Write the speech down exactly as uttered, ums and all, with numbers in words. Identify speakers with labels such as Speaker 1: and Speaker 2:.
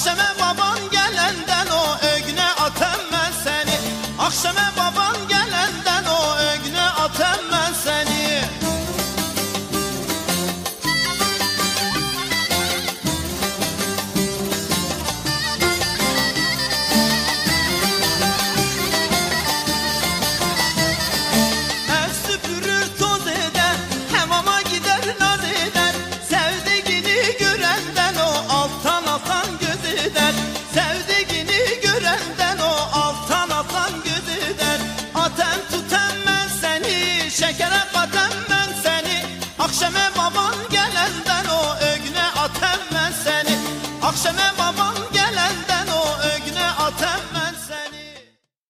Speaker 1: Akşeme baban gelenden o ögne atem ben seni. Akşeme baban gelenden o ögne atem ben seni. Ev süpürür toz eder, hamama gider naz eder. Sevdiğini görenden o alttan atan göz eder. Sevdiğini görenden o alttan atan göz eder. Atem tutem ben seni, şekere katem ben seni. Akşeme baban gelenden o ögne atem ben seni. Akşeme